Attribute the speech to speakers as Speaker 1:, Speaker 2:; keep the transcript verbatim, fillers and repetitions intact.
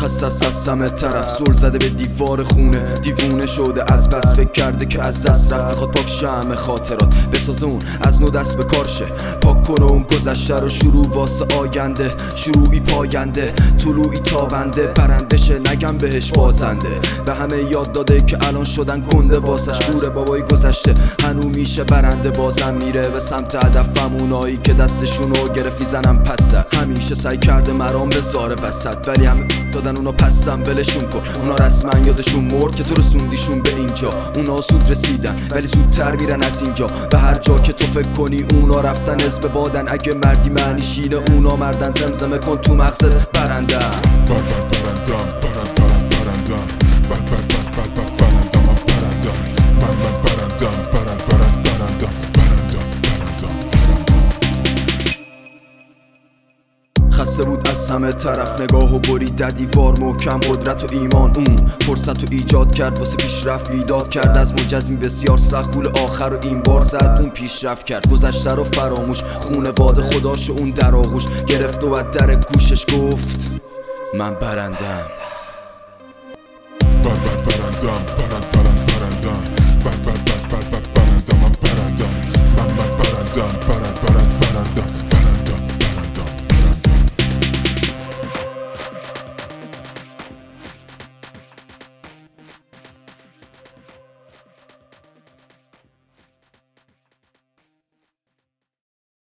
Speaker 1: خسته از سمه طرف زل زده به دیوار خونه، دیوونه شده از بس فکر کرده که از دست رفت. میخواد پاک شمع خاطرات بسازه اون از نو دست به کارشه، پاک کنه اون گذشته رو شروع واسه آینده. شروعی پاینده طلوعی تابنده، برندشه نگم بهش بازنده. به همه یاد داده که الان شدن گنده واسش گوره بابای گذشته هنو میشه برنده. بازم میره به سمت هدفم، اونایی که دستشونو گرفت میزنم پسته. همیشه سعی کرده مرام بذاره وسط، ولی همه دادن اونا پسم ولشون کن. اونا رسما یادشون مرد که تو رسوندیشون به اینجا. اونا زود رسیدن ولی زودتر میرن از اینجا. به هر جا که تو فکر کنی اونا رفتن حزب بادن. اگه مردی معنی شینه اونا مردن، زمزمه کن تو مقصد برندم.
Speaker 2: بر بر برندم برند برند برندم بر بر بر بر بر برندم برندم من من برندم برند برند برندم برندم برندم
Speaker 1: خسته بود از همه طرف، نگاهو برید در دیوار محکم. قدرت و ایمان اون فرصت رو ایجاد کرد واسه پیشرفت ویداد کرد. از مجزمی بسیار سخت گول آخر رو این بار زد. اون پیشرفت کرد گذشته رو فراموش، خونواده خداشو اون در آغوش گرفت و بعد در گوشش گفت من برندم.
Speaker 2: بر بر برندم برند برند برندم بر بر بر بر بر